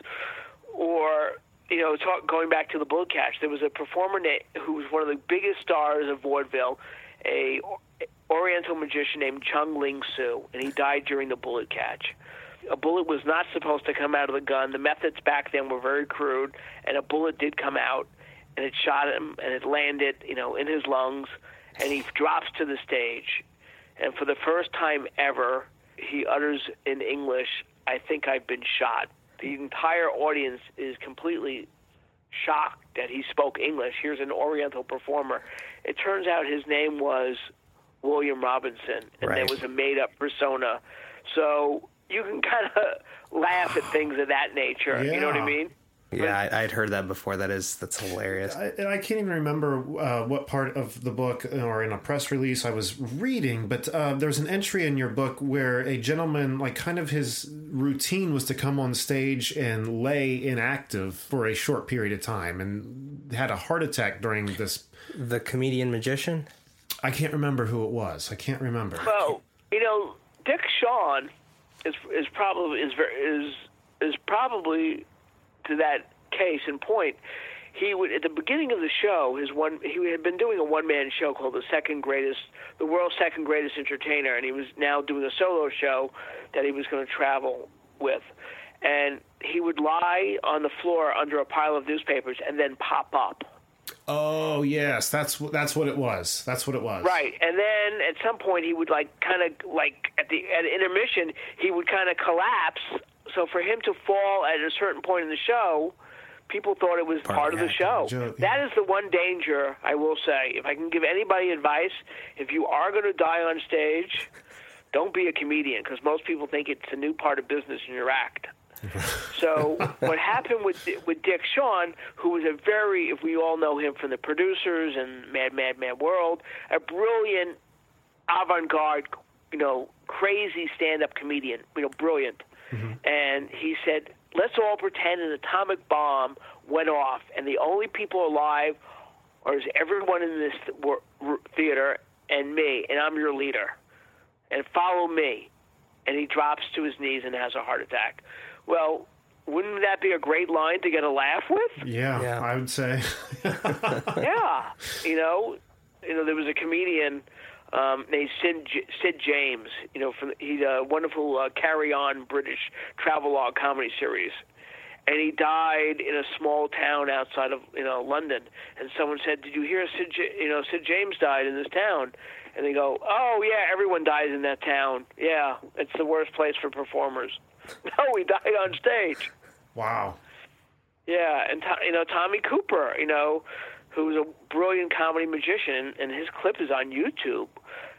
or, you know, talk, going back to the Bullet Catch, there was a performer na- who was one of the biggest stars of vaudeville, a Oriental magician named Chung Ling Soo, and he died during the Bullet Catch. A bullet was not supposed to come out of the gun. The methods back then were very crude, and a bullet did come out, and it shot him, and it landed, you know, in his lungs, and he drops to the stage. And for the first time ever, he utters in English, I think I've been shot. The entire audience is completely shocked that he spoke English. Here's an Oriental performer. It turns out his name was William Robinson, and Right. there was a made-up persona. So you can kind of laugh at things of that nature. You know what I Yeah. mean? Yeah, I, I'd heard that before. That is, that's hilarious. I, and I can't even remember uh, what part of the book or in a press release I was reading, but uh, there's an entry in your book where a gentleman, like kind of his routine was to come on stage and lay inactive for a short period of time and had a heart attack during this. The comedian magician? I can't remember who it was. I can't remember. Well, you know, Dick Shawn is is probably is very, is is probably to that case in point. He would, at the beginning of the show, his one he had been doing a one man show called the second greatest, the world's second greatest entertainer, and he was now doing a solo show that he was going to travel with, and he would lie on the floor under a pile of newspapers and then pop up. Oh yes, that's that's what it was. That's what it was. Right, and then at some point he would like kind of like at the at intermission he would kind of collapse. So for him to fall at a certain point in the show, people thought it was part, Part of of the show. joke, That is the one danger, I will say. If I can give anybody advice, if you are going to die on stage, don't be a comedian, because most people think it's a new part of business in your act. So what happened with with Dick Shawn, who was a very, if we all know him from The Producers and Mad, Mad, Mad World, a brilliant, avant-garde, you know, crazy stand-up comedian, you know, brilliant. Mm-hmm. And he said, let's all pretend an atomic bomb went off, and the only people alive are everyone in this theater and me, and I'm your leader. And follow me. And he drops to his knees and has a heart attack. Well, wouldn't that be a great line to get a laugh with? Yeah, Yeah. I would say. Yeah. You know, you know, there was a comedian um, named Sid, J- Sid James. You know, from he's a wonderful uh, Carry On British travelogue comedy series, and he died in a small town outside of you know London. And someone said, "Did you hear Sid? J- you know, Sid James died in this town?" And they go, "Oh yeah, everyone dies in that town. Yeah, it's the worst place for performers." No, he died on stage. Wow. Yeah, and to, you know Tommy Cooper, you know, who's a brilliant comedy magician, and his clip is on YouTube.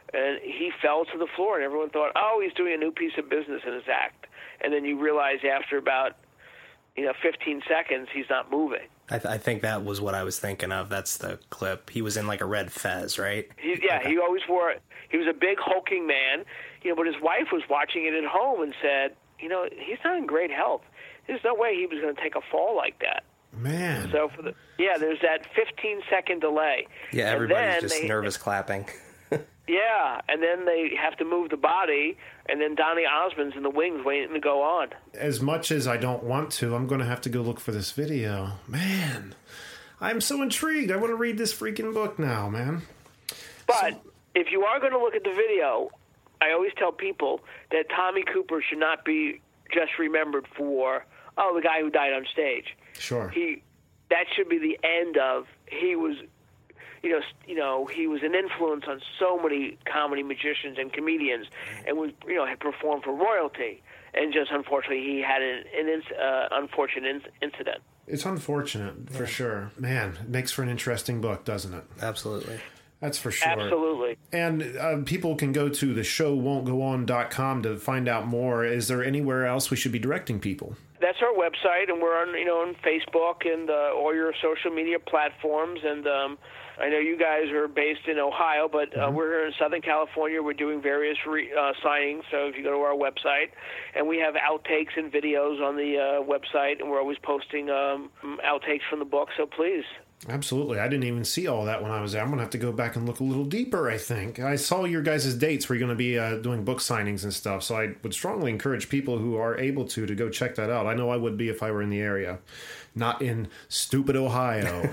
and he fell to the floor, and everyone thought, oh, he's doing a new piece of business in his act. And then you realize after about, you know, fifteen seconds, he's not moving. I, th- I think that was what I was thinking of. That's the clip. He was in like a red fez, right? He, yeah, okay. He always wore it. He was a big hulking man, you know. But his wife was watching it at home and said, you know, he's not in great health. There's no way he was going to take a fall like that. Man. So for the yeah, there's that fifteen second delay. Yeah, everybody's just they, nervous clapping. Yeah, and then they have to move the body, and then Donny Osmond's in the wings waiting to go on. As much as I don't want to, I'm going to have to go look for this video. Man, I'm so intrigued. I want to read this freaking book now, man. But so, if you are going to look at the video, I always tell people that Tommy Cooper should not be just remembered for, oh, the guy who died on stage. Sure. He, that should be the end of, he was... You know, you know, he was an influence on so many comedy magicians and comedians, and was, you know, had performed for royalty. And just unfortunately, he had an, an uh, unfortunate in- incident. It's unfortunate for yeah. sure. Man, it makes for an interesting book, doesn't it? Absolutely. That's for sure. Absolutely. And uh, people can go to the show won't go on dot com to find out more. Is there anywhere else we should be directing people? That's our website, and we're on, you know, on Facebook and uh, all your social media platforms. And um, I know you guys are based in Ohio, but uh, mm-hmm. we're here in Southern California. We're doing various re- uh, signings. So if you go to our website, and we have outtakes and videos on the uh, website, and we're always posting um, outtakes from the book. So please. Absolutely. I didn't even see all that when I was there. I'm going to have to go back and look a little deeper, I think. I saw your guys' dates where you're going to be uh, doing book signings and stuff, so I would strongly encourage people who are able to to go check that out. I know I would be if I were in the area. Not in stupid Ohio.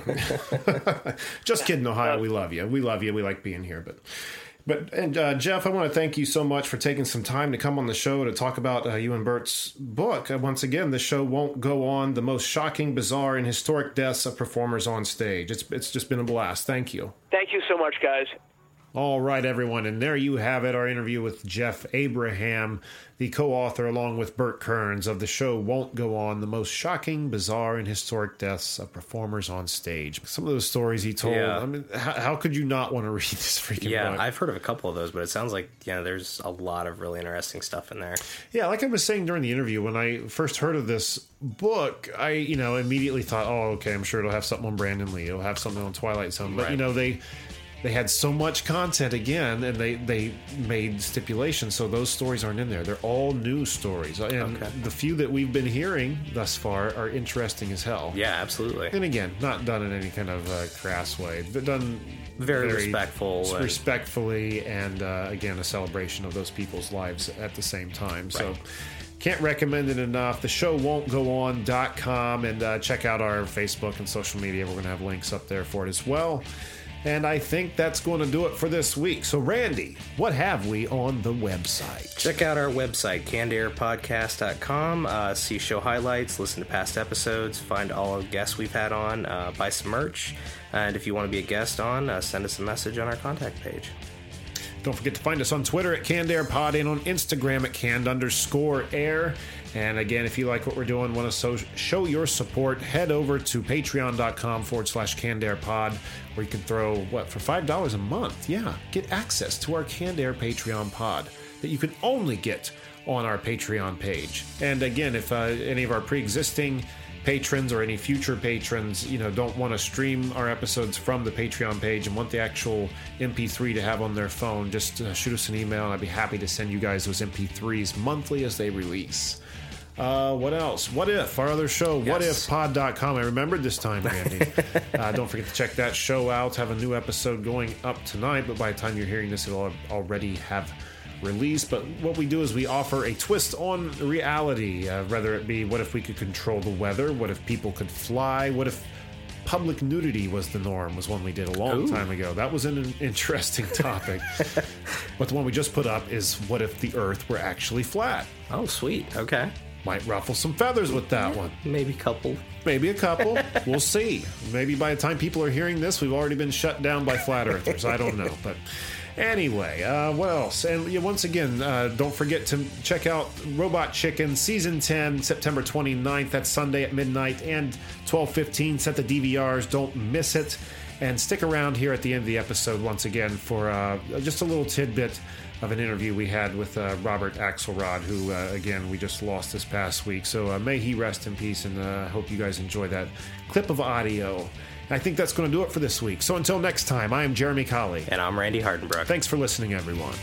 Just kidding, Ohio. We love you. We love you. We like being here, but... But and uh, Jeff, I want to thank you so much for taking some time to come on the show to talk about uh, you and Bert's book. Uh, once again, the show won't go on. The most shocking, bizarre, and historic deaths of performers on stage. It's it's just been a blast. Thank you. Thank you so much, guys. All right, everyone, and there you have it, our interview with Jeff Abraham, the co-author along with Bert Kearns of The Show Won't Go On, the most shocking, bizarre, and historic deaths of performers on stage. Some of those stories he told, yeah. I mean, how, how could you not want to read this freaking yeah, book? Yeah, I've heard of a couple of those, but it sounds like, yeah, there's a lot of really interesting stuff in there. Yeah, like I was saying during the interview, when I first heard of this book, I, you know, immediately thought, oh, okay, I'm sure it'll have something on Brandon Lee, it'll have something on Twilight Zone, but, right. you know, they... They had so much content again, and they, they made stipulations, so those stories aren't in there. They're all new stories. And okay. the few that we've been hearing thus far are interesting as hell. Yeah, absolutely. And again, not done in any kind of uh, crass way, but done very, very respectful, respectfully, and uh, again, a celebration of those people's lives at the same time. Right. So can't recommend it enough. The show won't go on dot com, and uh, check out our Facebook and social media. We're going to have links up there for it as well. And I think that's going to do it for this week. So, Randy, what have we on the website? Check out our website, canned air podcast dot com. Uh, see show highlights, listen to past episodes, find all the guests we've had on, uh, buy some merch. And if you want to be a guest on, uh, send us a message on our contact page. Don't forget to find us on Twitter at Canned Air Pod and on Instagram at canned underscore air. And again, if you like what we're doing, want to so- show your support, head over to patreon.com forward slash Canned Air Pod, where you can throw, what, for five dollars a month? Yeah, get access to our Canned Air Patreon pod that you can only get on our Patreon page. And again, if uh, any of our pre-existing patrons or any future patrons, you know, don't want to stream our episodes from the Patreon page and want the actual M P three to have on their phone, just uh, shoot us an email and I'd be happy to send you guys those M P threes monthly as they release. Uh, what else? What If, our other show, yes. what if pod dot com. I remembered this time, Randy. uh, don't forget to check that show out. Have a new episode going up tonight, but by the time you're hearing this, it'll already have released. But what we do is we offer a twist on reality, uh, whether it be what if we could control the weather, what if people could fly, what if public nudity was the norm, was one we did a long Ooh. time ago. That was an interesting topic. But the one we just put up is what if the earth were actually flat? Oh, sweet. Okay. Might ruffle some feathers with that one. Maybe a couple. Maybe a couple. We'll see. Maybe by the time people are hearing this, we've already been shut down by flat earthers. I don't know. But anyway, uh, what else? And yeah, once again, uh, don't forget to check out Robot Chicken Season ten, September twenty-ninth. That's Sunday at midnight and twelve fifteen. Set the D V Rs. Don't miss it. And stick around here at the end of the episode once again for uh, just a little tidbit of an interview we had with uh, Robert Axelrod, who, uh, again, we just lost this past week. So uh, may he rest in peace, and I uh, hope you guys enjoy that clip of audio. And I think that's going to do it for this week. So until next time, I am Jeremy Colley. And I'm Randy Hardenbrook. Thanks for listening, everyone.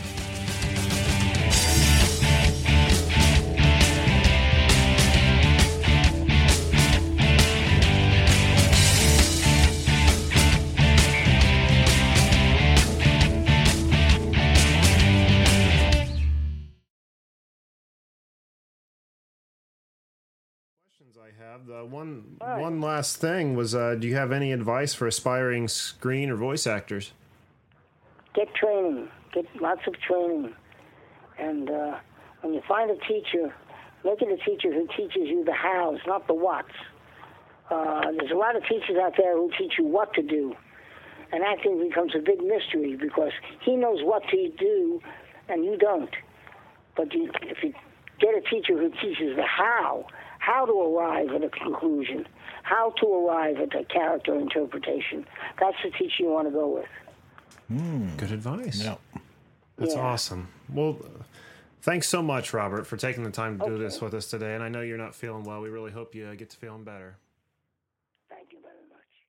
I have the one right. one last thing was uh, do you have any advice for aspiring screen or voice actors? Get training. Get lots of training. And uh, when you find a teacher, make it a teacher who teaches you the hows, not the whats. Uh, there's a lot of teachers out there who teach you what to do. And acting becomes a big mystery because he knows what to do and you don't. But you, if you get a teacher who teaches the how, how to arrive at a conclusion, how to arrive at a character interpretation, that's the teacher you want to go with. Mm, good advice. No. That's yeah. awesome. Well, thanks so much, Robert, for taking the time to okay. do this with us today. And I know you're not feeling well. We really hope you get to feeling better. Thank you very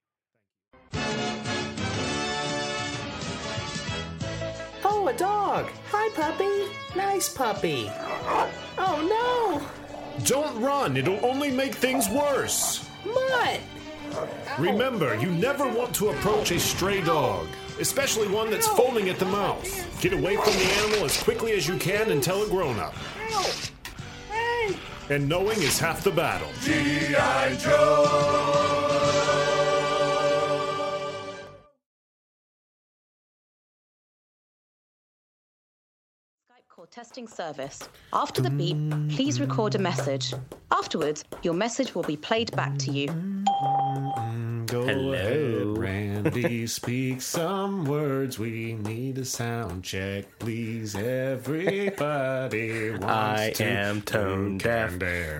much. Oh, a dog. Hi, puppy. Nice puppy. Oh, no. Don't run, it'll only make things worse. Mutt. Remember, you never want to approach a stray dog, especially one that's foaming at the mouth. Get away from the animal as quickly as you can and tell a grown-up. And knowing is half the battle. G I. Joe! Call testing service. After the beep, please record a message. Afterwards, your message will be played back to you. Go Hello. ahead, Randy. Speak some words. We need a sound check, please. Everybody wants I to am tone deaf.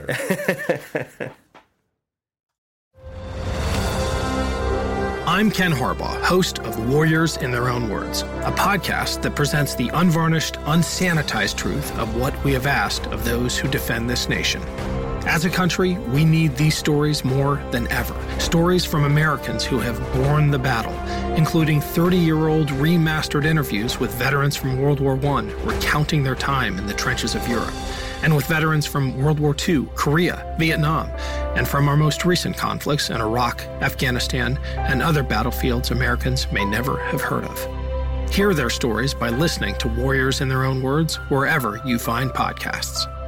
I'm Ken Harbaugh, host of Warriors in Their Own Words, a podcast that presents the unvarnished, unsanitized truth of what we have asked of those who defend this nation. As a country, we need these stories more than ever. Stories from Americans who have borne the battle, including thirty-year-old remastered interviews with veterans from World War One recounting their time in the trenches of Europe, and with veterans from World War Two, Korea, Vietnam, and from our most recent conflicts in Iraq, Afghanistan, and other battlefields Americans may never have heard of. Hear their stories by listening to Warriors in Their Own Words wherever you find podcasts.